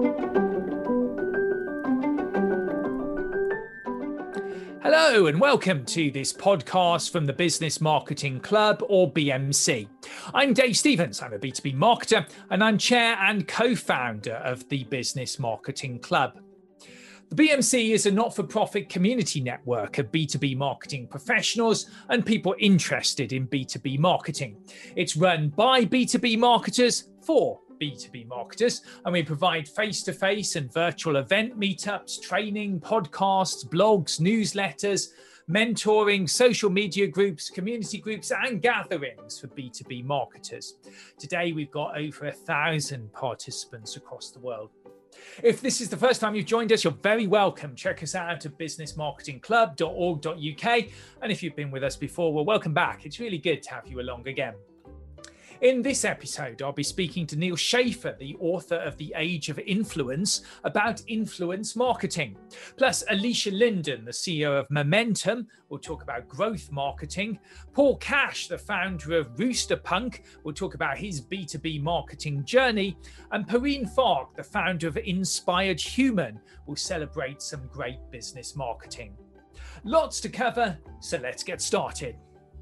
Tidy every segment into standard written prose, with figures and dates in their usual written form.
Hello and welcome to this podcast from the Business Marketing Club, or BMC. I'm Dave Stevens. I'm a B2B marketer and I'm chair and co-founder of the Business Marketing Club. The BMC is a not-for-profit community network of B2B marketing professionals and people interested in B2B marketing. It's run by B2B marketers for B2B marketers, and we provide face-to-face and virtual event meetups, training, podcasts, blogs, newsletters, mentoring, social media groups, community groups, and gatherings for B2B marketers. Today, we've got over 1,000 participants across the world. If this is the first time you've joined us, you're very welcome. Check us out at businessmarketingclub.org.uk. And if you've been with us before, well, welcome back. It's really good to have you along again. In this episode, I'll be speaking to Neal Schaffer, the author of The Age of Influence, about influence marketing. Plus, Alicia Linden, the CEO of Momentum, will talk about growth marketing. Paul Cash, the founder of Roosterpunk, will talk about his B2B marketing journey. And Perrine Fogg, the founder of Inspired Human, will celebrate some great business marketing. Lots to cover, so let's get started.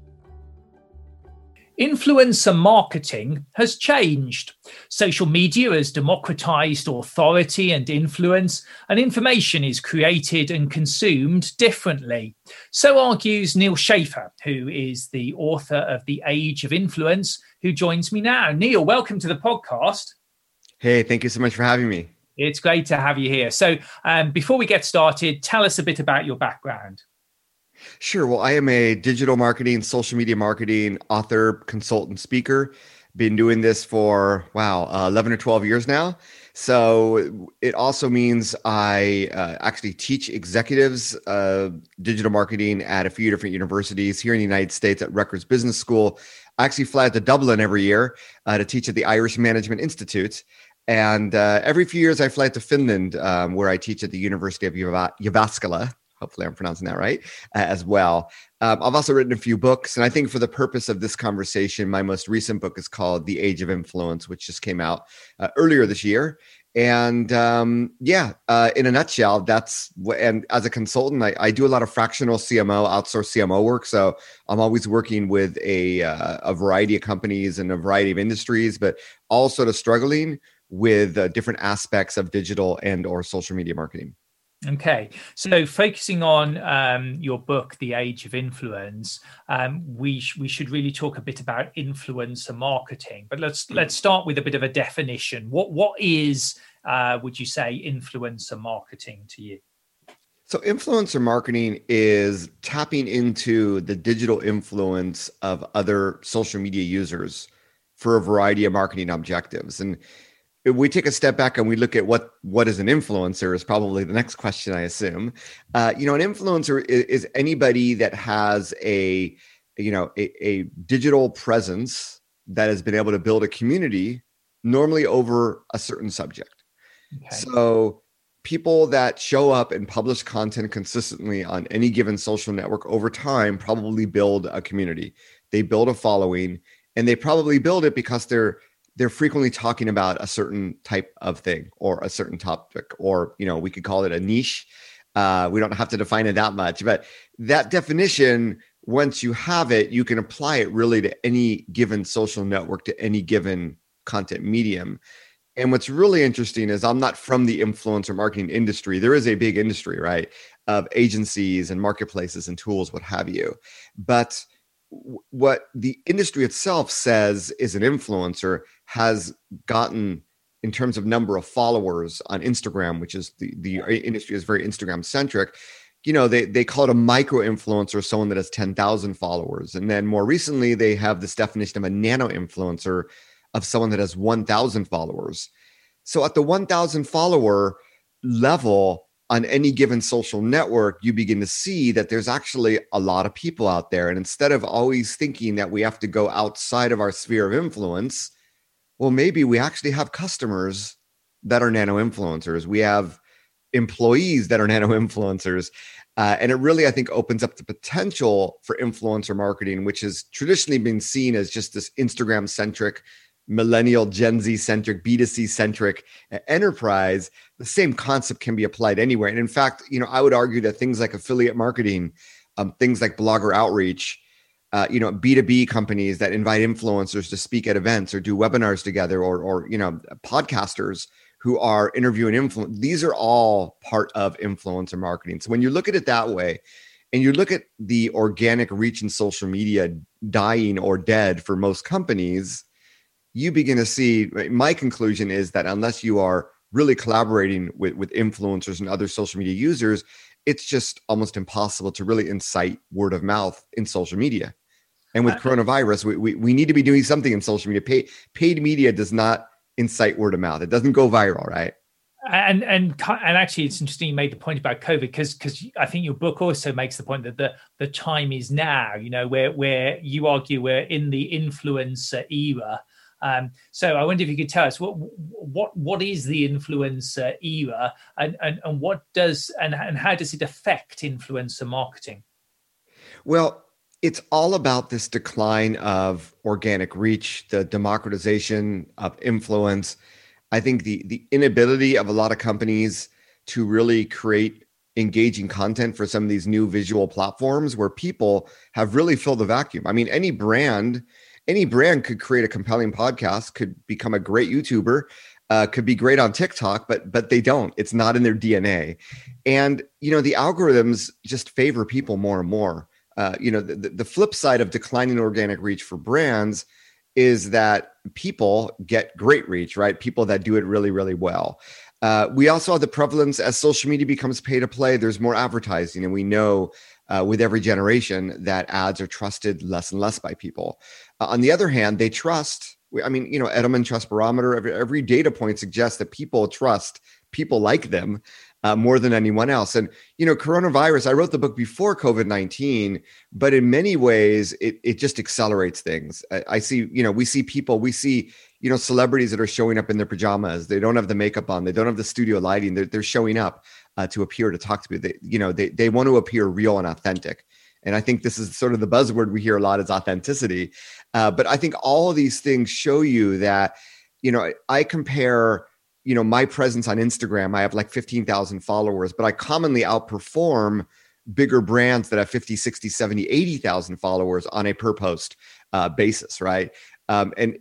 Influencer marketing has changed. Social media has democratized authority and influence, and information is created and consumed differently. So argues Neal Schaffer, who is the author of The Age of Influence, who joins me now. Neal, welcome to the podcast. Hey, thank you so much for having me. It's great to have you here. So before we get started, tell us a bit about your background. Sure. Well, I am a digital marketing, social media marketing author, consultant, speaker. Been doing this for, 11 or 12 years now. So it also means I actually teach executives digital marketing at a few different universities here in the United States at Rutgers Business School. I actually fly to Dublin every year to teach at the Irish Management Institute. And every few years I fly to Finland, where I teach at the University of Jyväskylä. Hopefully I'm pronouncing that right as well. I've also written a few books. And I think for the purpose of this conversation, my most recent book is called The Age of Influence, which just came out earlier this year. And in a nutshell, and as a consultant, I do a lot of fractional CMO, outsourced CMO work. So I'm always working with a variety of companies and a variety of industries, but all sort of struggling with different aspects of digital and or social media marketing. Okay, so focusing on your book, The Age of Influence, we should really talk a bit about influencer marketing. But let's start with a bit of a definition. What is, would you say, influencer marketing to you? So influencer marketing is tapping into the digital influence of other social media users for a variety of marketing objectives. And if we take a step back and we look at what is an influencer is probably the next question, I assume. An influencer is anybody that has a digital presence that has been able to build a community, normally over a certain subject. Okay. So people that show up and publish content consistently on any given social network over time probably build a community. They build a following, and they probably build it because they're frequently talking about a certain type of thing or a certain topic, or, we could call it a niche. We don't have to define it that much, but that definition, once you have it, you can apply it really to any given social network, to any given content medium. And what's really interesting is I'm not from the influencer marketing industry. There is a big industry, right, of agencies and marketplaces and tools, what have you. But what the industry itself says is an influencer has gotten, in terms of number of followers on Instagram, which is the industry is very Instagram centric. They call it a micro influencer, someone that has 10,000 followers. And then more recently, they have this definition of a nano influencer, of someone that has 1,000 followers. So at the 1,000 follower level, on any given social network, you begin to see that there's actually a lot of people out there. And instead of always thinking that we have to go outside of our sphere of influence, well, maybe we actually have customers that are nano influencers. We have employees that are nano influencers. And it really, I think, opens up the potential for influencer marketing, which has traditionally been seen as just this Instagram-centric millennial, Gen Z centric, B2C centric enterprise, the same concept can be applied anywhere. And in fact, I would argue that things like affiliate marketing, things like blogger outreach, B2B companies that invite influencers to speak at events or do webinars together, or podcasters who are interviewing influencers. These are all part of influencer marketing. So when you look at it that way, and you look at the organic reach in social media dying or dead for most companies, you begin to see, my conclusion is that unless you are really collaborating with influencers and other social media users, it's just almost impossible to really incite word of mouth in social media. And with coronavirus, we need to be doing something in social media. Paid media does not incite word of mouth. It doesn't go viral, right? And actually, it's interesting you made the point about COVID, because I think your book also makes the point that the time is now. Where you argue we're in the influencer era. So I wonder if you could tell us what is the influencer era, and what does and how does it affect influencer marketing? Well, it's all about this decline of organic reach, the democratization of influence. I think the inability of a lot of companies to really create engaging content for some of these new visual platforms where people have really filled the vacuum. I mean, any brand could create a compelling podcast, could become a great YouTuber, could be great on TikTok, but they don't. It's not in their DNA. And, the algorithms just favor people more and more. The flip side of declining organic reach for brands is that people get great reach, right? People that do it really, really well. We also have the prevalence as social media becomes pay to play, there's more advertising. And we know with every generation that ads are trusted less and less by people. On the other hand, they trust, Edelman Trust Barometer, every data point suggests that people trust people like them more than anyone else. And, coronavirus, I wrote the book before COVID-19, but in many ways, it just accelerates things. We see celebrities that are showing up in their pajamas. They don't have the makeup on. They don't have the studio lighting. They're showing up to appear to talk to me. They want to appear real and authentic. And I think this is sort of the buzzword we hear a lot is authenticity. But I think all of these things show you that, I compare my presence on Instagram. I have like 15,000 followers, but I commonly outperform bigger brands that have 50, 60, 70, 80,000 followers on a per post basis, right? And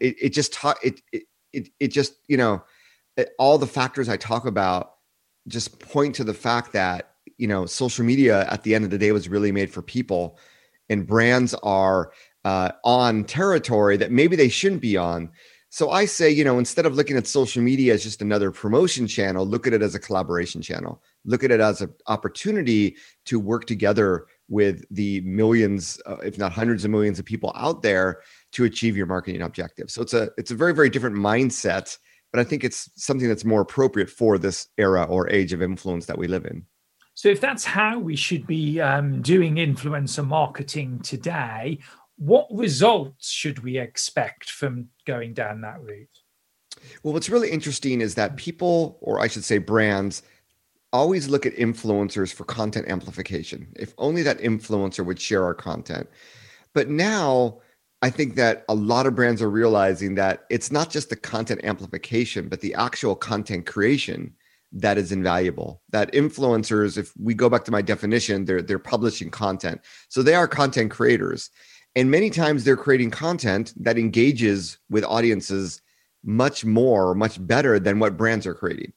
all the factors I talk about just point to the fact that, social media at the end of the day was really made for people, and brands are on territory that maybe they shouldn't be on. So I say, instead of looking at social media as just another promotion channel, look at it as a collaboration channel. Look at it as an opportunity to work together with the millions, if not hundreds of millions of people out there to achieve your marketing objectives. So it's a very, very different mindset, but I think it's something that's more appropriate for this era or age of influence that we live in. So if that's how we should be doing influencer marketing today, what results should we expect from going down that route? Well, what's really interesting is that people, or I should say brands, always look at influencers for content amplification. If only that influencer would share our content. But now I think that a lot of brands are realizing that it's not just the content amplification, but the actual content creation that is invaluable. That influencers, if we go back to my definition, they're publishing content. So they are content creators. And many times they're creating content that engages with audiences much better than what brands are creating.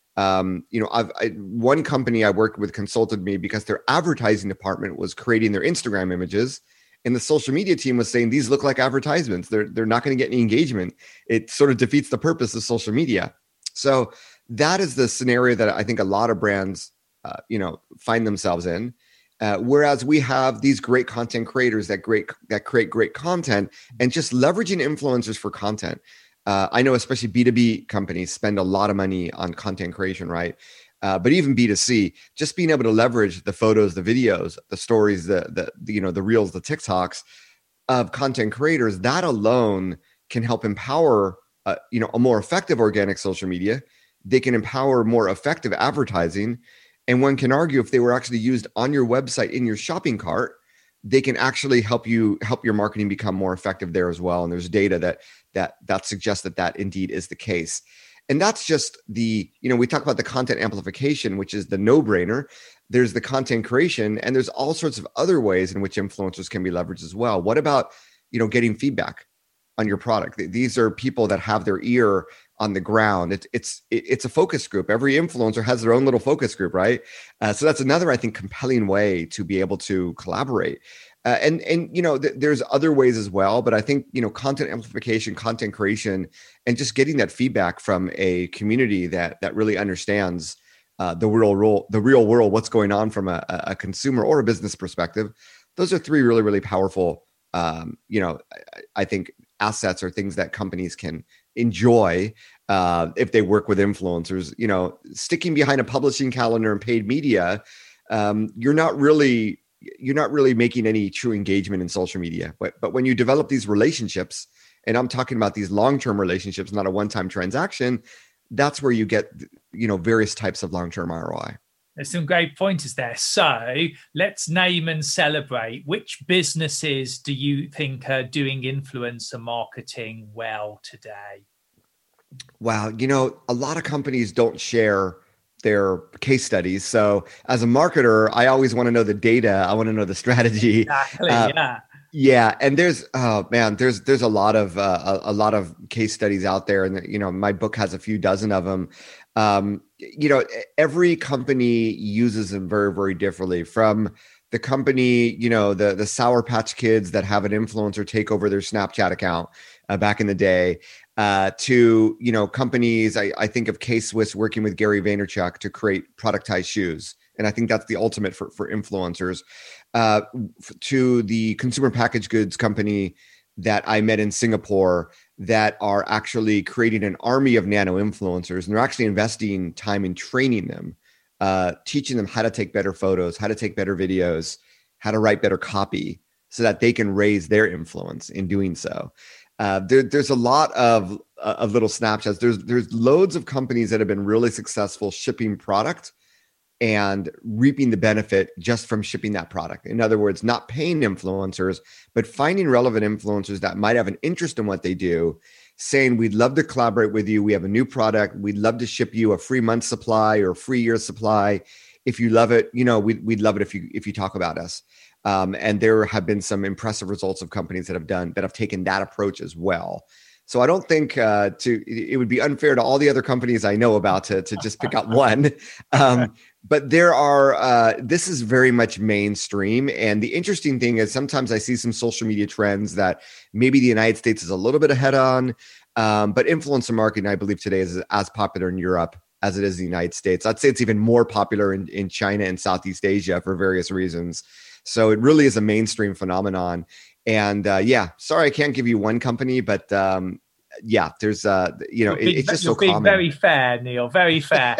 One company I worked with consulted me because their advertising department was creating their Instagram images, and the social media team was saying these look like advertisements. They're not going to get any engagement. It sort of defeats the purpose of social media. So that is the scenario that I think a lot of brands, find themselves in. Whereas we have these great content creators that create great content, and just leveraging influencers for content. I know especially B2B companies spend a lot of money on content creation, right? But even B2C, just being able to leverage the photos, the videos, the stories, the reels, the TikToks of content creators, that alone can help empower a more effective organic social media. They can empower more effective advertising. And one can argue if they were actually used on your website in your shopping cart, they can actually help your marketing become more effective there as well. And there's data that suggests that indeed is the case. And that's just we talk about the content amplification, which is the no-brainer. There's the content creation, and there's all sorts of other ways in which influencers can be leveraged as well. What about, getting feedback on your product? These are people that have their ear on the ground. It's a focus group. Every influencer has their own little focus group, right? So that's another, I think, compelling way to be able to collaborate. There's other ways as well, but I think, content amplification, content creation, and just getting that feedback from a community that really understands the real world, what's going on from a consumer or a business perspective. Those are three really, really powerful, I think assets or things that companies can enjoy if they work with influencers. Sticking behind a publishing calendar and paid media, you're not really making any true engagement in social media. But when you develop these relationships, and I'm talking about these long-term relationships, not a one-time transaction, that's where you get, various types of long-term ROI. There's some great pointers there. So let's name and celebrate. Which businesses do you think are doing influencer marketing well today? Wow. A lot of companies don't share their case studies. So as a marketer, I always want to know the data. I want to know the strategy. Exactly. Yeah. Yeah. And there's a lot of case studies out there. And, my book has a few dozen of them. Every company uses them very, very differently. From the company, the Sour Patch Kids that have an influencer take over their Snapchat account back in the day, to, companies, I think of K-Swiss working with Gary Vaynerchuk to create productized shoes. And I think that's the ultimate for influencers, to the consumer packaged goods company that I met in Singapore that are actually creating an army of nano influencers. And they're actually investing time in training them, teaching them how to take better photos, how to take better videos, how to write better copy so that they can raise their influence in doing so. There's a lot of little snapshots. There's loads of companies that have been really successful shipping product and reaping the benefit just from shipping that product. In other words, not paying influencers, but finding relevant influencers that might have an interest in what they do, saying, we'd love to collaborate with you. We have a new product. We'd love to ship you a free month supply or a free year supply. If you love it, we'd love it if you talk about us. And there have been some impressive results of companies that have taken that approach as well. So I don't think it would be unfair to all the other companies I know about to just pick out one. But there are, this is very much mainstream. And the interesting thing is sometimes I see some social media trends that maybe the United States is a little bit ahead on. But influencer marketing, I believe today is as popular in Europe as it is in the United States. I'd say it's even more popular in China and Southeast Asia for various reasons. So it really is a mainstream phenomenon. And sorry, I can't give you one company, but there's, it's just so common. You're being very fair, Neil, very fair.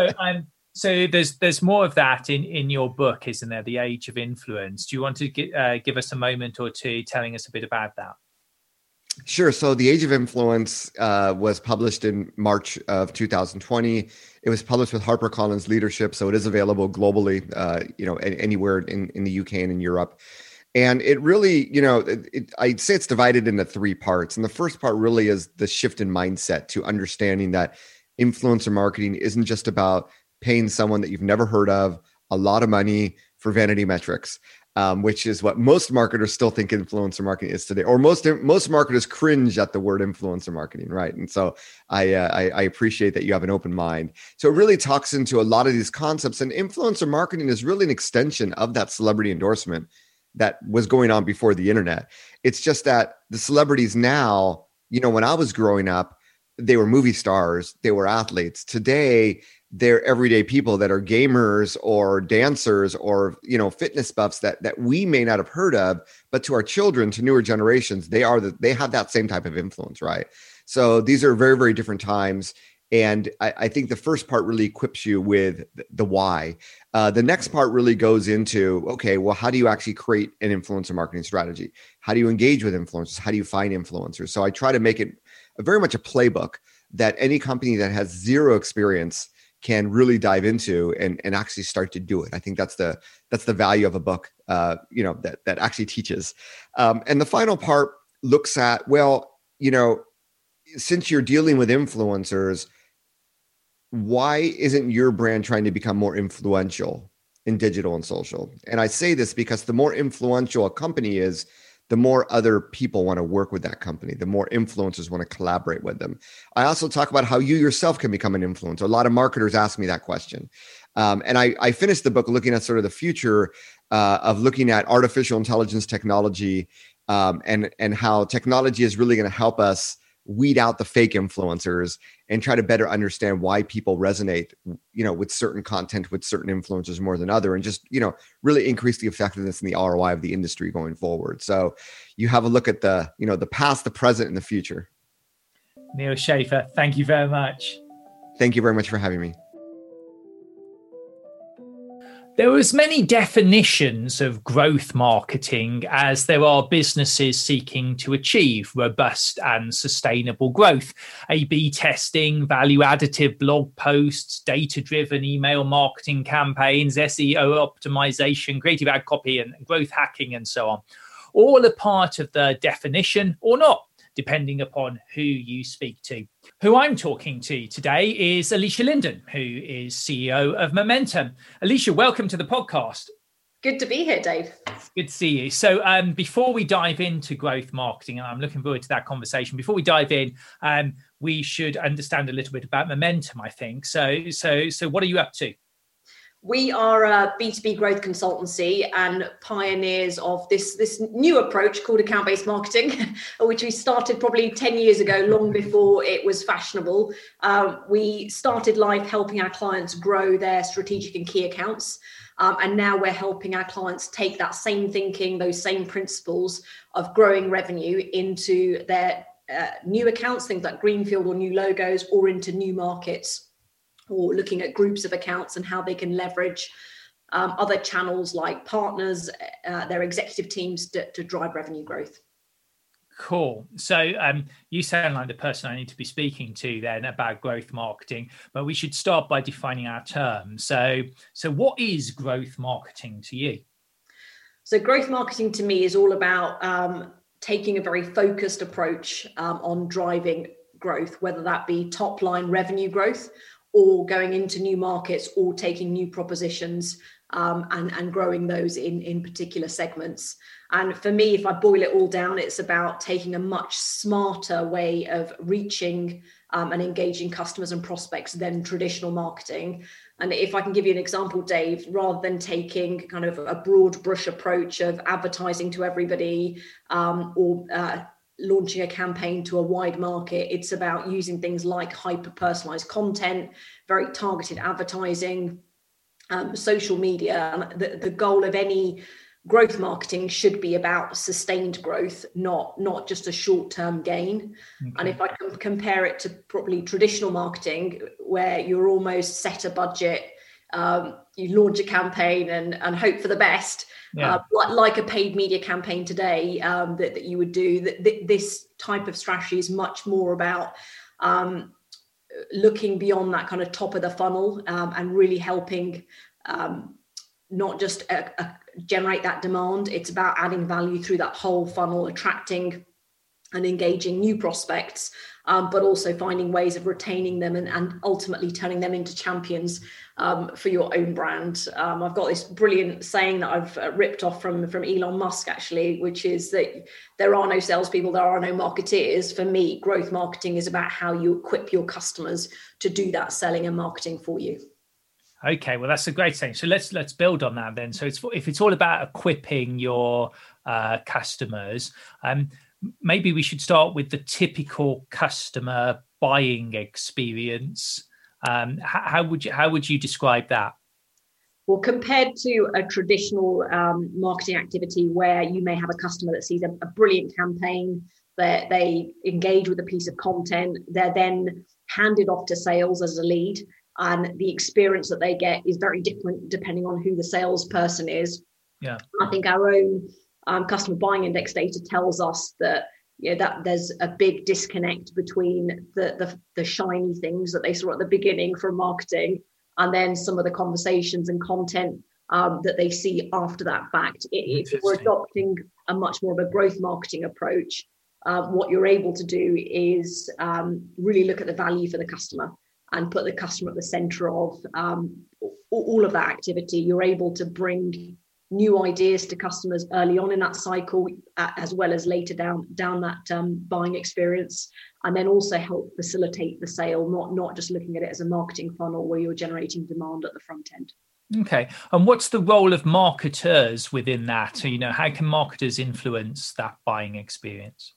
So there's more of that in your book, isn't there? The Age of Influence. Do you want to give us a moment or two telling us a bit about that? Sure. So The Age of Influence was published in March of 2020. It was published with HarperCollins Leadership, so it is available globally, anywhere in the UK and in Europe. And it really, I'd say it's divided into three parts. And the first part really is the shift in mindset to understanding that influencer marketing isn't just about paying someone that you've never heard of a lot of money for vanity metrics, which is what most marketers still think influencer marketing is today, or most marketers cringe at the word influencer marketing, right? And so I appreciate that you have an open mind. So it really talks into a lot of these concepts, and influencer marketing is really an extension of that celebrity endorsement that was going on before the internet. It's just that the celebrities now, when I was growing up, they were movie stars, they were athletes. Today, they're everyday people that are gamers or dancers or, fitness buffs that we may not have heard of, but to our children, to newer generations, they have that same type of influence, right? So these are very, very different times. And I think the first part really equips you with the why. The next part really goes into, okay, well, how do you actually create an influencer marketing strategy? How do you engage with influencers? How do you find influencers? So I try to make it very much a playbook that any company that has zero experience can really dive into and actually start to do it. I think that's the value of a book, that actually teaches. And the final part looks at, well, since you're dealing with influencers, why isn't your brand trying to become more influential in digital and social? And I say this because the more influential a company is, the more other people want to work with that company, the more influencers want to collaborate with them. I also talk about how you yourself can become an influencer. A lot of marketers ask me that question. And I finished the book looking at sort of the future of looking at artificial intelligence technology and how technology is really going to help us weed out the fake influencers and try to better understand why people resonate, with certain content, with certain influencers more than other, and just, really increase the effectiveness and the ROI of the industry going forward. So you have a look at the past, the present, and the future. Neil Schaefer, thank you very much. Thank you very much for having me. There are as many definitions of growth marketing as there are businesses seeking to achieve robust and sustainable growth. A/B testing, value additive blog posts, data-driven email marketing campaigns, SEO optimization, creative ad copy, and growth hacking, and so on. All are part of the definition or not, depending upon who you speak to. Who I'm talking to today is Alicia Linden, who is CEO of Momentum. Alicia, welcome to the podcast. Good to be here, Dave. Good to see you. So before we dive into growth marketing, and I'm looking forward to that conversation, before we dive in, we should understand a little bit about Momentum, I think. So what are you up to? We are a B2B growth consultancy and pioneers of this new approach called account-based marketing, which we started probably 10 years ago, long before it was fashionable. We started life helping our clients grow their strategic and key accounts. And now we're helping our clients take that same thinking, those same principles of growing revenue into their new accounts, things like greenfield or new logos, or into new markets, or looking at groups of accounts and how they can leverage other channels like partners, their executive teams to drive revenue growth. Cool. So you sound like the person I need to be speaking to then about growth marketing, but we should start by defining our terms. So what is growth marketing to you? So growth marketing to me is all about taking a very focused approach on driving growth, whether that be top line revenue growth, or going into new markets, or taking new propositions and growing those in particular segments. And for me, if I boil it all down, it's about taking a much smarter way of reaching and engaging customers and prospects than traditional marketing. And if I can give you an example, Dave, rather than taking kind of a broad brush approach of advertising to everybody or launching a campaign to a wide market, it's about using things like hyper-personalized content, very targeted advertising, social media. And the goal of any growth marketing should be about sustained growth, not just a short-term gain. Okay. And if I can compare it to probably traditional marketing, where you're almost set a budget, you launch a campaign and hope for the best. Yeah. Like a paid media campaign today that you would do. This type of strategy is much more about looking beyond that kind of top of the funnel and really helping not just generate that demand. It's about adding value through that whole funnel, attracting and engaging new prospects, but also finding ways of retaining them and ultimately turning them into champions for your own brand. I've got this brilliant saying that I've ripped off from Elon Musk, actually, which is that there are no salespeople, there are no marketeers. For me, growth marketing is about how you equip your customers to do that selling and marketing for you. Okay, well, that's a great saying. So let's build on that then. So if it's all about equipping your customers, maybe we should start with the typical customer buying experience. How would you describe that? Well, compared to a traditional marketing activity where you may have a customer that sees a brilliant campaign, that they engage with a piece of content, they're then handed off to sales as a lead, and the experience that they get is very different depending on who the salesperson is. Yeah, I think our own customer buying index data tells us that that there's a big disconnect between the shiny things that they saw at the beginning from marketing, and then some of the conversations and content that they see after that fact. If we're adopting a much more of a growth marketing approach, what you're able to do is really look at the value for the customer and put the customer at the center of all of that activity. You're able to bring new ideas to customers early on in that cycle, as well as later down that buying experience, and then also help facilitate the sale, not just looking at it as a marketing funnel where you're generating demand at the front end. Okay. And what's the role of marketers within that? So, how can marketers influence that buying experience?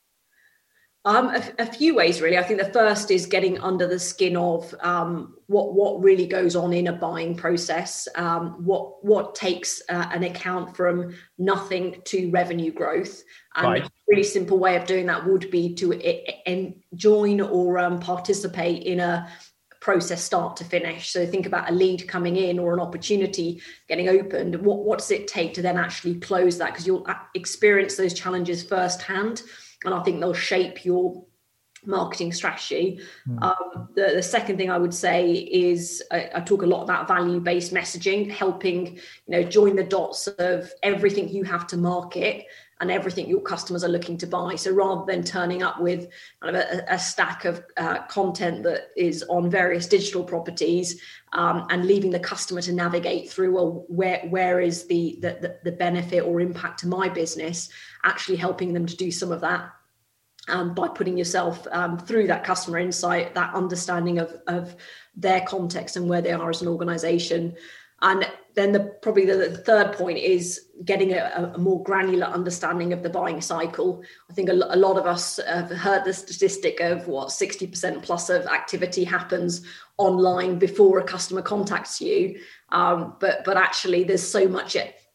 A few ways, really. I think the first is getting under the skin of what really goes on in a buying process, what takes an account from nothing to revenue growth. And right. A really simple way of doing that would be to join or participate in a process start to finish. So think about a lead coming in or an opportunity getting opened. What does it take to then actually close that? Because you'll experience those challenges firsthand. And I think they'll shape your marketing strategy. The second thing I would say is I talk a lot about value-based messaging, helping join the dots of everything you have to market and everything your customers are looking to buy. So rather than turning up with kind of a stack of content that is on various digital properties and leaving the customer to navigate through, well, where is the benefit or impact to my business, actually helping them to do some of that by putting yourself through that customer insight, that understanding of their context and where they are as an organization. And then probably the third point is getting a more granular understanding of the buying cycle. I think a lot of us have heard the statistic of 60% plus of activity happens online before a customer contacts you. But actually there's so much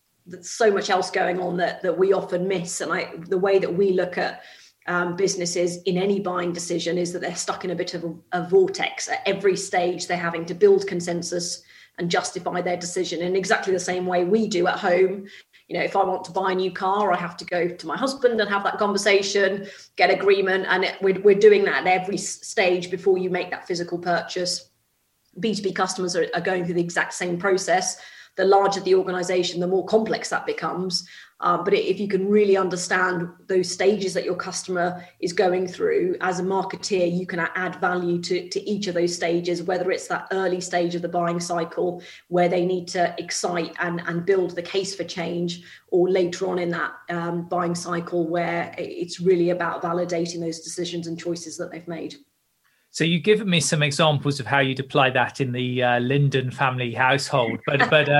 else going on that we often miss. And the way that we look at businesses in any buying decision is that they're stuck in a bit of a vortex. At every stage, they're having to build consensus and justify their decision in exactly the same way we do at home. If I want to buy a new car, I have to go to my husband and have that conversation, get agreement. And we're doing that at every stage before you make that physical purchase. B2B customers are going through the exact same process. The larger the organization, the more complex that becomes. But if you can really understand those stages that your customer is going through, as a marketeer, you can add value to each of those stages, whether it's that early stage of the buying cycle where they need to excite and build the case for change, or later on in that buying cycle where it's really about validating those decisions and choices that they've made. So you've given me some examples of how you'd apply that in the Linden family household, but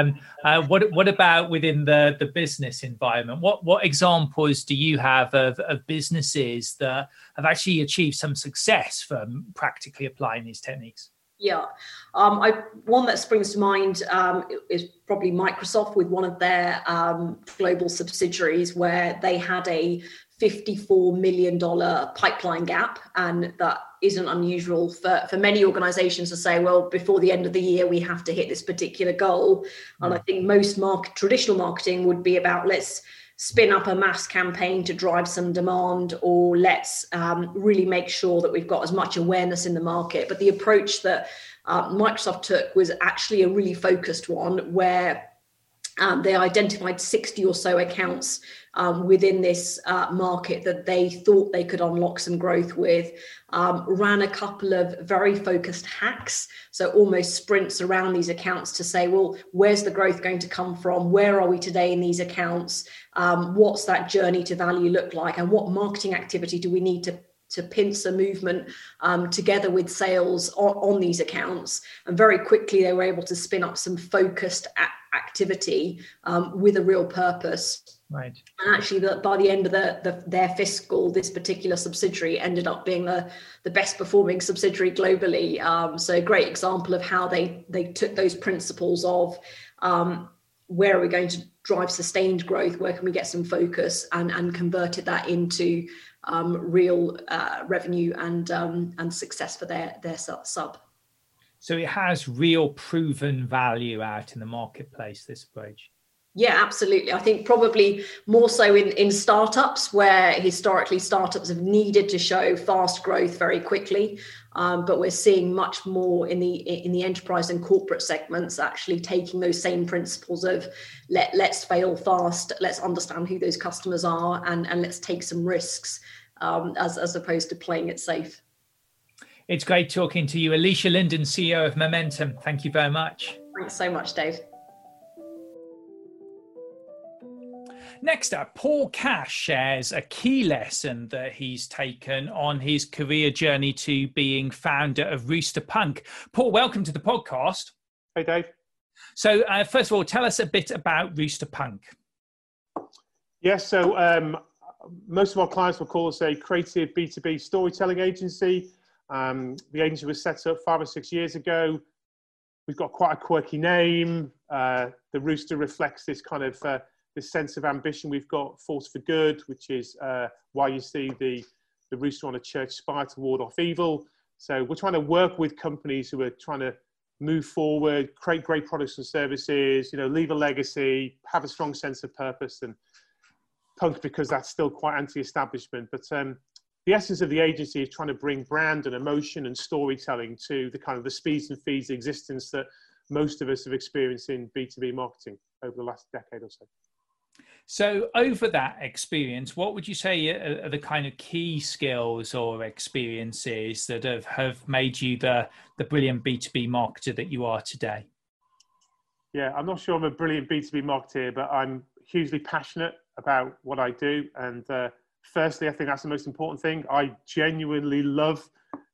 what about within the business environment? What examples do you have of businesses that have actually achieved some success from practically applying these techniques? Yeah, one that springs to mind is probably Microsoft with one of their global subsidiaries, where they had a $54 million pipeline gap, and that isn't unusual for many organizations to say, well, before the end of the year, we have to hit this particular goal. And I think most traditional marketing would be about, let's spin up a mass campaign to drive some demand, or let's really make sure that we've got as much awareness in the market. But the approach that Microsoft took was actually a really focused one, where they identified 60 or so accounts within this market that they thought they could unlock some growth with, ran a couple of very focused hacks, so almost sprints around these accounts to say, well, where's the growth going to come from? Where are we today in these accounts? What's that journey to value look like? And what marketing activity do we need to pinch a movement together with sales on these accounts? And very quickly, they were able to spin up some focused activity with a real purpose. Right. And actually, by the end of their fiscal, this particular subsidiary ended up being the best performing subsidiary globally. So a great example of how they took those principles of where are we going to drive sustained growth, where can we get some focus, and converted that into real revenue and success for their sub. So it has real proven value out in the marketplace, this approach. Yeah, absolutely. I think probably more so in startups, where historically startups have needed to show fast growth very quickly, but we're seeing much more in the enterprise and corporate segments actually taking those same principles of let's fail fast, let's understand who those customers are, and let's take some risks, as opposed to playing it safe. It's great talking to you, Alicia Linden, CEO of Momentum. Thank you very much. Thanks so much, Dave. Next up, Paul Cash shares a key lesson that he's taken on his career journey to being founder of Rooster Punk. Paul, welcome to the podcast. Hey, Dave. So first of all, tell us a bit about Rooster Punk. Yes, so most of our clients will call us a creative B2B storytelling agency. The agency was set up 5 or 6 years ago. We've got quite a quirky name. The rooster reflects this kind of this sense of ambition we've got, Force for Good, which is why you see the rooster on a church spire to ward off evil. So we're trying to work with companies who are trying to move forward, create great products and services, leave a legacy, have a strong sense of purpose. And Punk, because that's still quite anti-establishment. But the essence of the agency is trying to bring brand and emotion and storytelling to the kind of the speeds and feeds existence that most of us have experienced in B2B marketing over the last decade or so. So over that experience, what would you say are the kind of key skills or experiences that have made you the brilliant B2B marketer that you are today? Yeah, I'm not sure I'm a brilliant B2B marketer, but I'm hugely passionate about what I do. And firstly, I think that's the most important thing. I genuinely love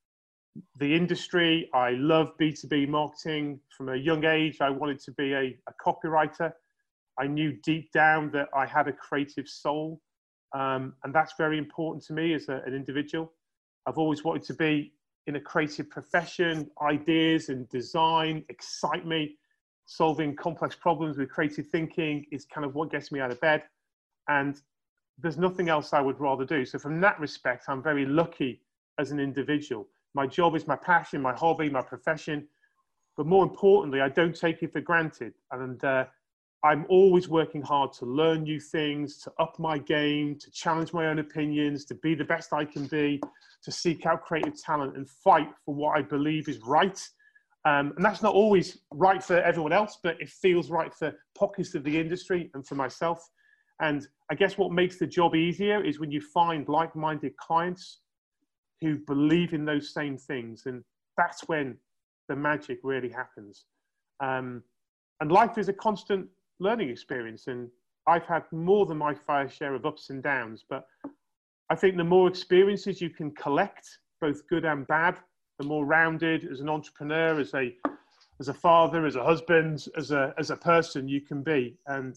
the industry. I love B2B marketing. From a young age, I wanted to be a copywriter. I knew deep down that I had a creative soul, and that's very important to me as an individual. I've always wanted to be in a creative profession. Ideas and design excite me. Solving complex problems with creative thinking is kind of what gets me out of bed, and there's nothing else I would rather do. So from that respect, I'm very lucky as an individual. My job is my passion, my hobby, my profession, but more importantly, I don't take it for granted. And I'm always working hard to learn new things, to up my game, to challenge my own opinions, to be the best I can be, to seek out creative talent and fight for what I believe is right. And that's not always right for everyone else, but it feels right for pockets of the industry and for myself. And I guess what makes the job easier is when you find like-minded clients who believe in those same things. And that's when the magic really happens. And life is a constant learning experience, and I've had more than my fair share of ups and downs, but I think the more experiences you can collect, both good and bad, the more rounded as an entrepreneur, as a father, as a husband, as a person you can be. And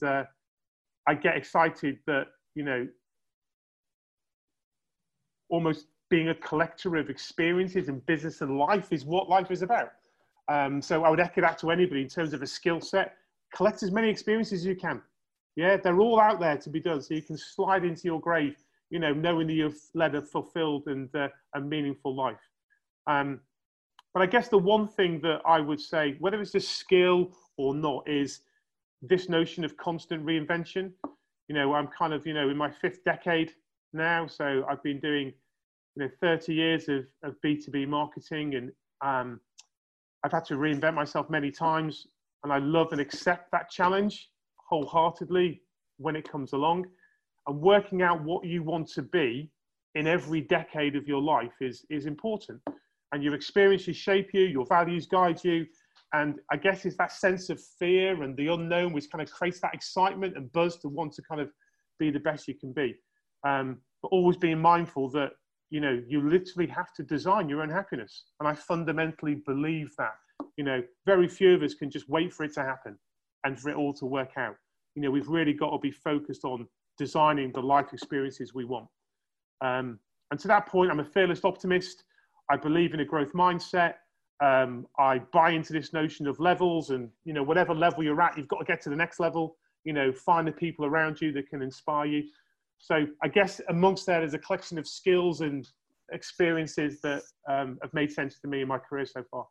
I get excited that almost being a collector of experiences in business and life is what life is about. So I would echo that to anybody in terms of a skill set. Collect as many experiences as you can. Yeah, they're all out there to be done. So you can slide into your grave, knowing that you've led a fulfilled and a meaningful life. But I guess the one thing that I would say, whether it's a skill or not, is this notion of constant reinvention. I'm kind of, in my 5th decade now. So I've been doing, 30 years of B2B marketing, and I've had to reinvent myself many times. And I love and accept that challenge wholeheartedly when it comes along. And working out what you want to be in every decade of your life is important. And your experiences shape you, your values guide you. And I guess it's that sense of fear and the unknown which kind of creates that excitement and buzz to want to kind of be the best you can be. But always being mindful that, you literally have to design your own happiness. And I fundamentally believe that. Very few of us can just wait for it to happen and for it all to work out. We've really got to be focused on designing the life experiences we want. And to that point, I'm a fearless optimist. I believe in a growth mindset. I buy into this notion of levels, and, whatever level you're at, you've got to get to the next level, find the people around you that can inspire you. So I guess amongst that is a collection of skills and experiences that have made sense to me in my career so far.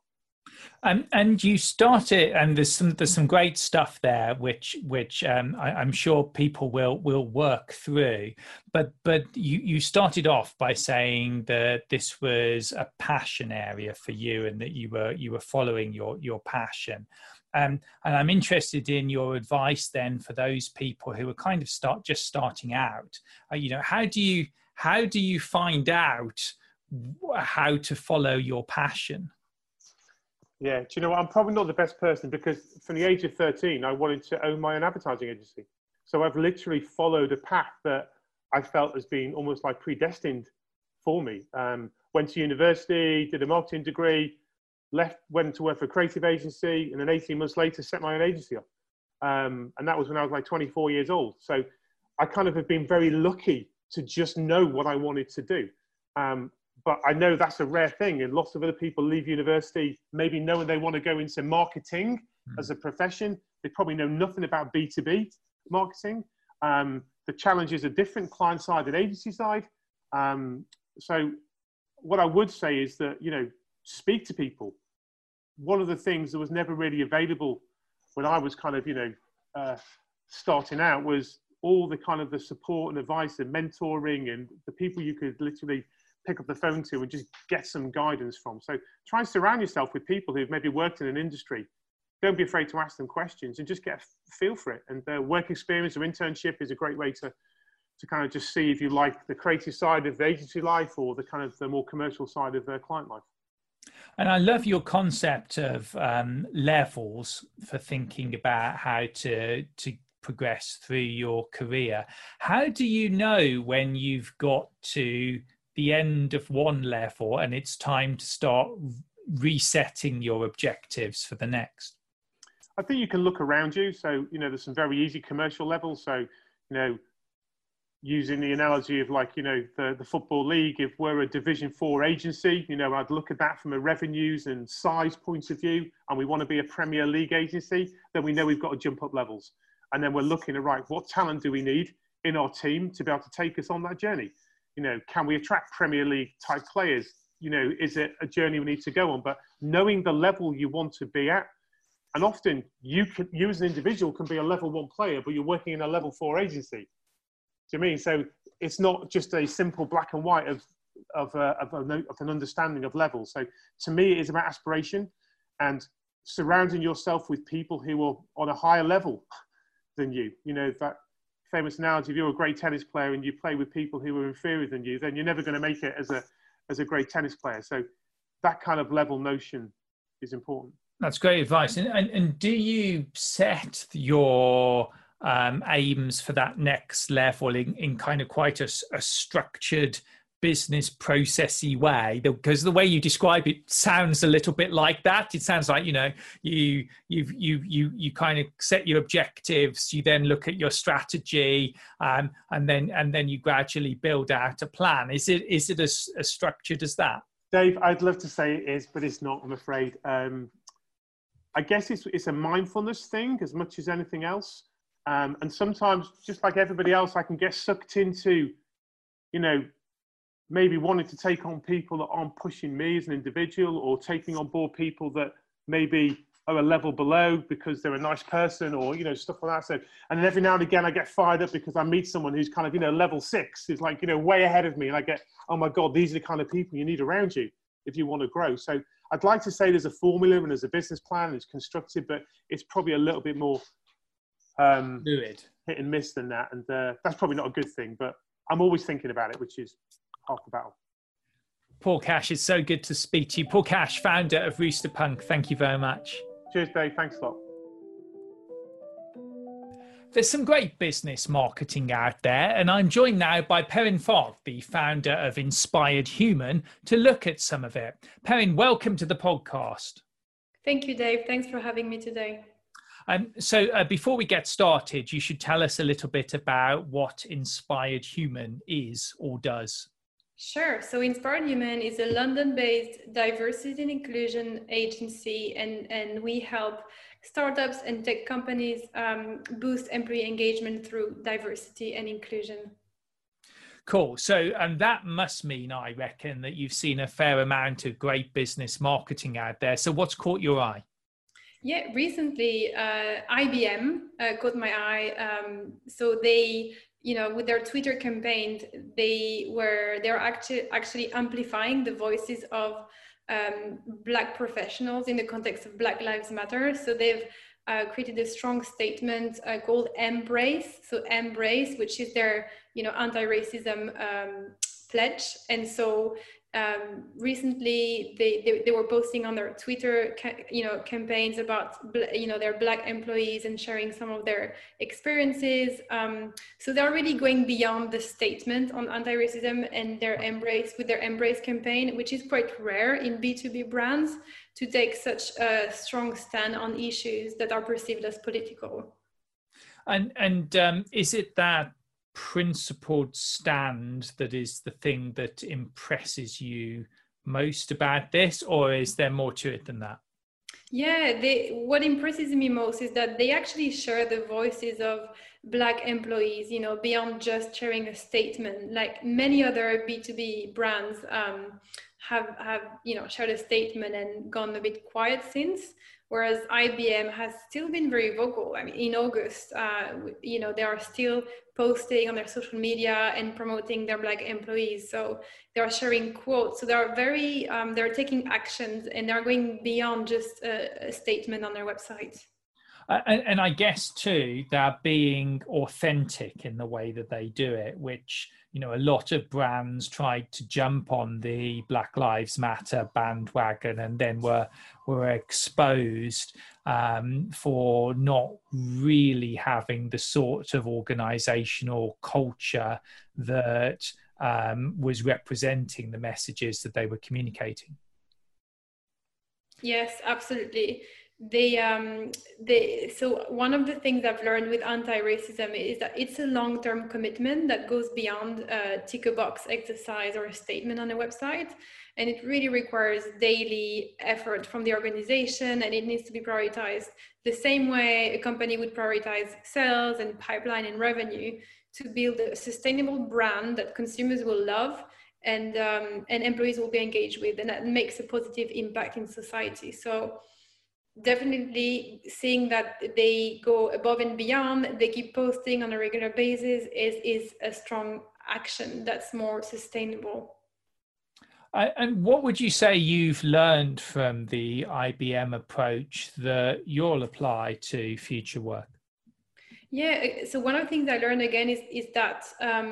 And you started, and there's some great stuff there, which I'm sure people will work through. But you started off by saying that this was a passion area for you, and that you were following your passion. And I'm interested in your advice then for those people who are kind of just starting out. How do you find out how to follow your passion? Yeah, do you know what? I'm probably not the best person, because from the age of 13, I wanted to own my own advertising agency. So I've literally followed a path that I felt as being almost like predestined for me. Went to university, did a marketing degree, went to work for a creative agency, and then 18 months later set my own agency up. And that was when I was like 24 years old. So I kind of have been very lucky to just know what I wanted to do. But I know that's a rare thing, and lots of other people leave university maybe knowing they want to go into marketing as a profession. They probably know nothing about B2B marketing. The challenges are different, client side and agency side. So what I would say is that, speak to people. One of the things that was never really available when I was kind of, starting out was all the kind of the support and advice and mentoring and the people you could literally pick up the phone to and just get some guidance from. So try and surround yourself with people who've maybe worked in an industry. Don't be afraid to ask them questions and just get a feel for it. And work experience or internship is a great way to kind of just see if you like the creative side of the agency life or the kind of the more commercial side of their client life. And I love your concept of levels for thinking about how to progress through your career. How do you know when you've got to the end of one level and it's time to start resetting your objectives for the next? I think you can look around you. So, there's some very easy commercial levels. So, using the analogy of the Football League, if we're a Division 4 agency, I'd look at that from a revenues and size point of view, and we want to be a Premier League agency, then we know we've got to jump up levels. And then we're looking at, right, what talent do we need in our team to be able to take us on that journey? Can we attract Premier League type players? Is it a journey we need to go on? But knowing the level you want to be at, and often you as an individual can be a level 1 player, but you're working in a level 4 agency. Do you mean? So it's not just a simple black and white of an understanding of levels. So to me, it is about aspiration and surrounding yourself with people who are on a higher level than you. That famous analogy, if you're a great tennis player and you play with people who are inferior than you, then you're never going to make it as a great tennis player. So that kind of level notion is important. That's great advice. And do you set your aims for that next level in kind of quite a structured business processy way? Because the way you describe it sounds a little bit like that. It sounds like you kind of set your objectives, you then look at your strategy, and then you gradually build out a plan. Is it as structured as that? Dave, I'd love to say it is, but it's not, I'm afraid. I guess it's a mindfulness thing as much as anything else. And sometimes, just like everybody else, I can get sucked into, maybe wanting to take on people that aren't pushing me as an individual, or taking on board people that maybe are a level below because they're a nice person, or, stuff like that. So, and then every now and again I get fired up because I meet someone who's kind of, level 6, who's like, way ahead of me. And I get, oh my God, these are the kind of people you need around you if you want to grow. So I'd like to say there's a formula and there's a business plan, it's constructed, but it's probably a little bit more fluid, hit and miss than that. And that's probably not a good thing, but I'm always thinking about it, which is half the battle. Paul Cash, it's so good to speak to you. Paul Cash, founder of Rooster Punk. Thank you very much. Cheers, Dave. Thanks a lot. There's some great business marketing out there, and I'm joined now by Perrin Fogg, the founder of Inspired Human, to look at some of it. Perrin, welcome to the podcast. Thank you, Dave. Thanks for having me today. So before we get started, you should tell us a little bit about what Inspired Human is or does. Sure. So Inspired Human is a London-based diversity and inclusion agency, and we help startups and tech companies boost employee engagement through diversity and inclusion. Cool. So, and that must mean, I reckon, that you've seen a fair amount of great business marketing out there. So what's caught your eye? Yeah, recently IBM caught my eye. So they, with their Twitter campaign, they're actually amplifying the voices of Black professionals in the context of Black Lives Matter. So they've created a strong statement called Embrace. So Embrace, which is their, anti-racism pledge. And so recently they were posting on their Twitter, campaigns about, their Black employees and sharing some of their experiences. So they're really going beyond the statement on anti-racism and their Embrace campaign, which is quite rare in B2B brands to take such a strong stand on issues that are perceived as political. And is it that principled stand that is the thing that impresses you most about this, or is there more to it than that? Yeah, what impresses me most is that they actually share the voices of Black employees, beyond just sharing a statement. Like many other B2B brands have shared a statement and gone a bit quiet since. Whereas IBM has still been very vocal. I mean, in August, they are still posting on their social media and promoting their Black employees. So they are sharing quotes. So they are they're taking actions, and they're going beyond just a statement on their website. And I guess too, they're being authentic in the way that they do it, which, a lot of brands tried to jump on the Black Lives Matter bandwagon and then were exposed for not really having the sort of organizational culture that was representing the messages that they were communicating. Yes, absolutely. So one of the things I've learned with anti-racism is that it's a long-term commitment that goes beyond a tick-a-box exercise or a statement on a website, and it really requires daily effort from the organization, and it needs to be prioritized the same way a company would prioritize sales and pipeline and revenue to build a sustainable brand that consumers will love and employees will be engaged with, and that makes a positive impact in society. So definitely seeing that they go above and beyond, they keep posting on a regular basis is a strong action that's more sustainable. And what would you say you've learned from the IBM approach that you'll apply to future work? Yeah, so one of the things I learned again is that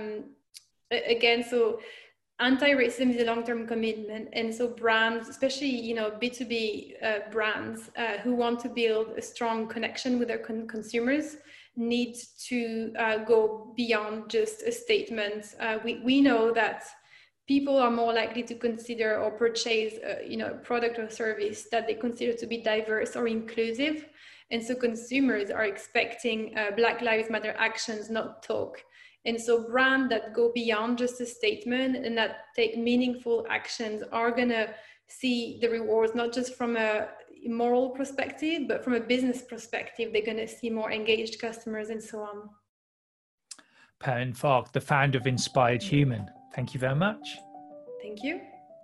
so anti-racism is a long-term commitment, and so brands, especially B2B brands who want to build a strong connection with their consumers, need to go beyond just a statement. We know that people are more likely to consider or purchase a product or service that they consider to be diverse or inclusive, and so consumers are expecting Black Lives Matter actions, not talk. And so brands that go beyond just a statement and that take meaningful actions are going to see the rewards, not just from a moral perspective, but from a business perspective. They're going to see more engaged customers and so on. Perrine Falk, the founder of Inspired Human. Thank you very much. Thank you.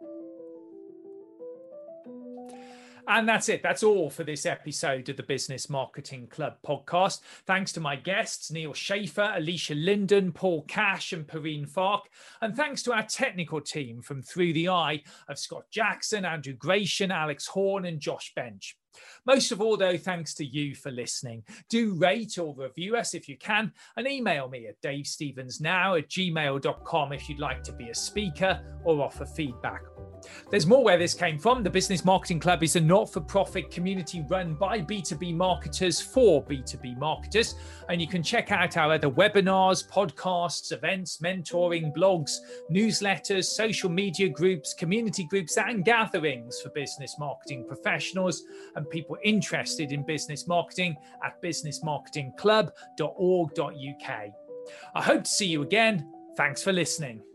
And that's it. That's all for this episode of the Business Marketing Club podcast. Thanks to my guests, Neil Schaefer, Alicia Linden, Paul Cash, and Perrine Falk. And thanks to our technical team from Through the Eye of Scott Jackson, Andrew Gratian, Alex Horn, and Josh Bench. Most of all, though, thanks to you for listening. Do rate or review us if you can, and email me at davestevensnow@gmail.com if you'd like to be a speaker or offer feedback. There's more where this came from. The Business Marketing Club is a not-for-profit community run by B2B marketers for B2B marketers, and you can check out our other webinars, podcasts, events, mentoring, blogs, newsletters, social media groups, community groups, and gatherings for business marketing professionals and people interested in business marketing at businessmarketingclub.org.uk. I hope to see you again. Thanks for listening.